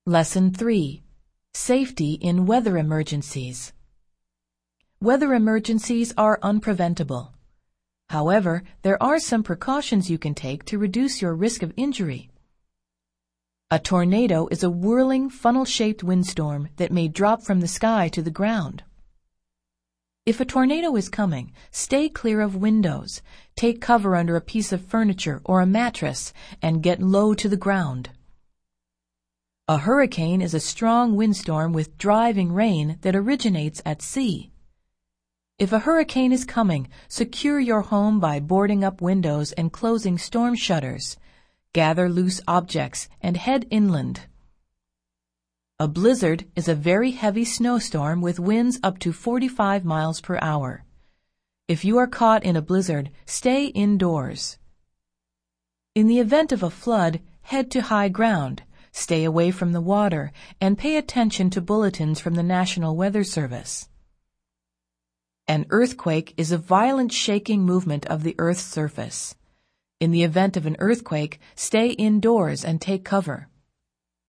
Lesson 3. Safety in Weather Emergencies. Weather emergencies are unpreventable. However, there are some precautions you can take to reduce your risk of injury. A tornado is a whirling, funnel-shaped windstorm that may drop from the sky to the ground. If a tornado is coming, stay clear of windows, take cover under a piece of furniture or a mattress, and get low to the ground. A hurricane is a strong windstorm with driving rain that originates at sea. If a hurricane is coming, secure your home by boarding up windows and closing storm shutters. Gather loose objects and head inland. A blizzard is a very heavy snowstorm with winds up to 45 miles per hour. If you are caught in a blizzard, stay indoors. In the event of a flood, head to high ground, stay away from the water, and pay attention to bulletins from the National Weather Service. An earthquake is a violent shaking movement of the Earth's surface. In the event of an earthquake, stay indoors and take cover.